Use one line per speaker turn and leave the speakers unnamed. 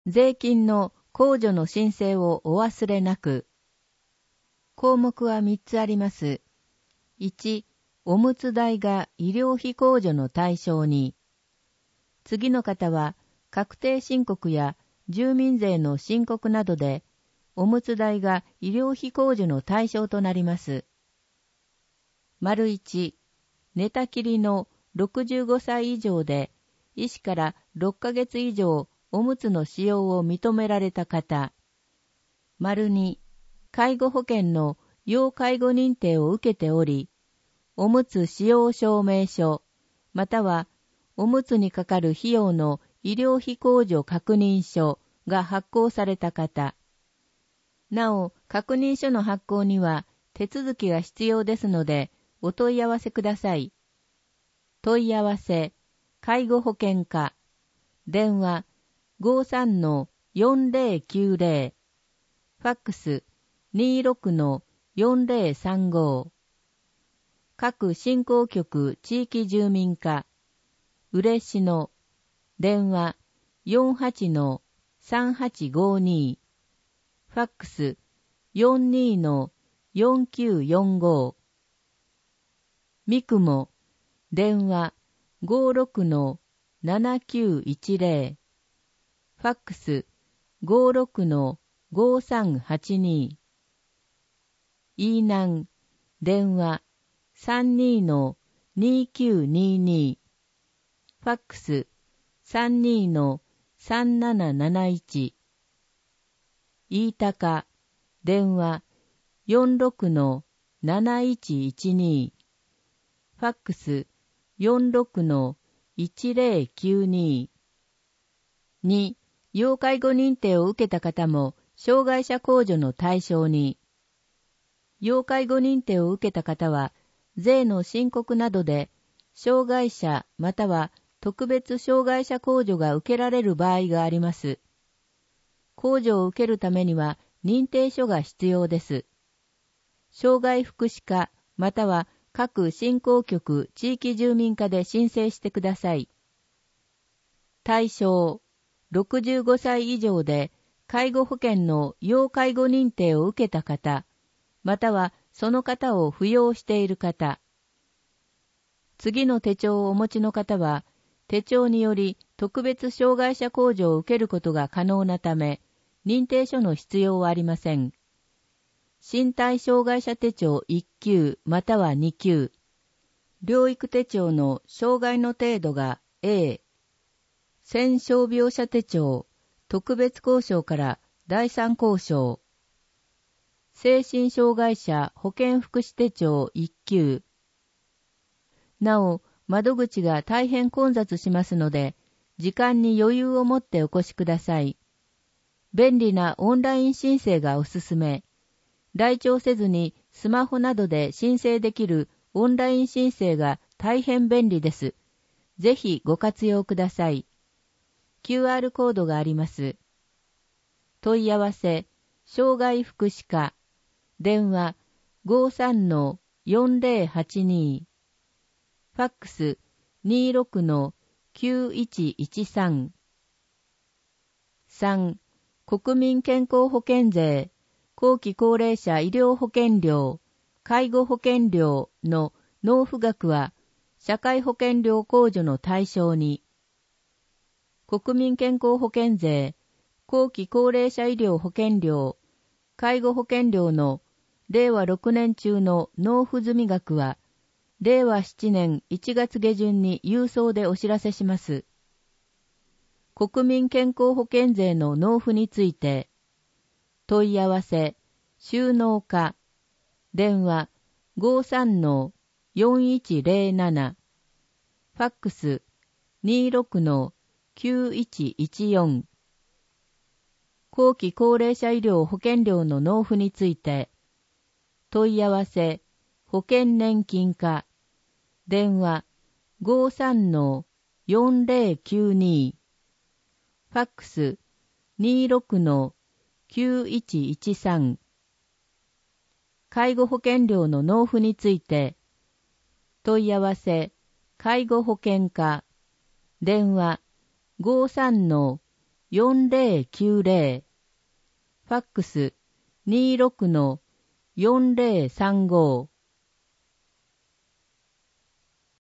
税金の控除の申請をお忘れなく。項目は3つあります。1、おむつ代が医療費控除の対象に。次の方は確定申告や住民税の申告などで、おむつ代が医療費控除の対象となります。丸1、寝たきりの65歳以上で、医師から6ヶ月以上おむつの使用を認められた方。丸2、介護保険の要介護認定を受けており、おむつ使用証明書、またはおむつにかかる費用の医療費控除確認書が発行された方。なお、確認書の発行には手続きが必要ですので、お問い合わせください。問い合わせ、介護保険課、電話 53-4090、ファックス 26-4035、各振興局地域住民課、嬉野、電話 48-3852、ファックス 42-4945、三雲、電話 56-7910、ファックス 56-5382、飯南、電話 32-2922、ファックス 32-3771、飯高、電話 46-7112、ファックス 46-1092。2、要介護認定を受けた方も障害者控除の対象に。要介護認定を受けた方は、税の申告などで、障害者または特別障害者控除が受けられる場合があります。控除を受けるためには認定書が必要です。障害福祉課または各振興局地域住民課で申請してください。対象、65歳以上で介護保険の要介護認定を受けた方、またはその方を扶養している方。次の手帳をお持ちの方は、手帳により特別障害者控除を受けることが可能なため、認定書の必要はありません。身体障害者手帳1級または2級。療育手帳の障害の程度が A。戦傷病者手帳特別交渉から第3交渉。精神障害者保健福祉手帳1級。なお、窓口が大変混雑しますので、時間に余裕を持ってお越しください。便利なオンライン申請がおすすめ。来庁せずにスマホなどで申請できるオンライン申請が大変便利です。ぜひご活用ください。QR コードがあります。問い合わせ、障害福祉課、電話 53-4082、ファックス 26-9113。3、国民健康保険税、後期高齢者医療保険料、介護保険料の納付額は社会保険料控除の対象に。国民健康保険税、後期高齢者医療保険料、介護保険料の令和6年中の納付済み額は、令和7年1月下旬に郵送でお知らせします。国民健康保険税の納付について、問い合わせ、収納課、電話 53-4107、ファックス 26-9114。後期高齢者医療保険料の納付について、問い合わせ、保険年金課、電話 53-4092、ファックス 26-9113。介護保険料の納付について、問い合わせ、介護保険課、電話 4090、ファックス 26-4035